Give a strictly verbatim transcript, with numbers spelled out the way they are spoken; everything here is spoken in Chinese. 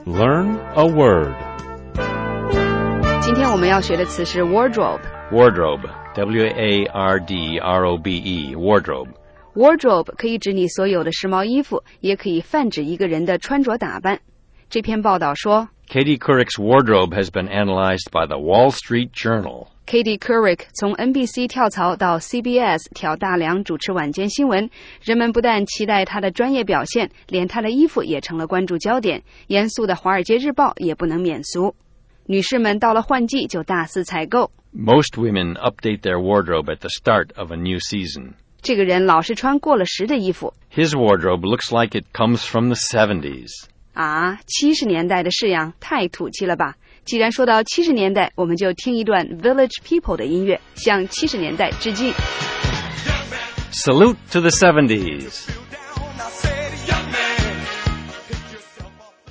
Learn a word. 今天我们要学的词是 wardrobe. Wardrobe, W A R D R O B E, wardrobe. Wardrobe 可以指你所有的时髦衣服，也可以泛指一个人的穿着打扮。这篇报道说 Katie Couric's wardrobe has been analyzed by the Wall Street Journal. Katie Couric 从 N B C 跳槽到 C B S 挑大梁主持晚间新闻，人们不但期待她的专业表现，连她的衣服也成了关注焦点。严肃的华尔街日报也不能免俗。女士们到了换季就大肆采购。 Most women update their wardrobe at the start of a new season. 这个人老是穿过了时的衣服。 His wardrobe looks like it comes from the seventies. 啊，七十年代的式样太土气了吧。既然说到七十年代，我们就听一段 Village People 的音乐，向七十年代致敬。 Salute to the seventies.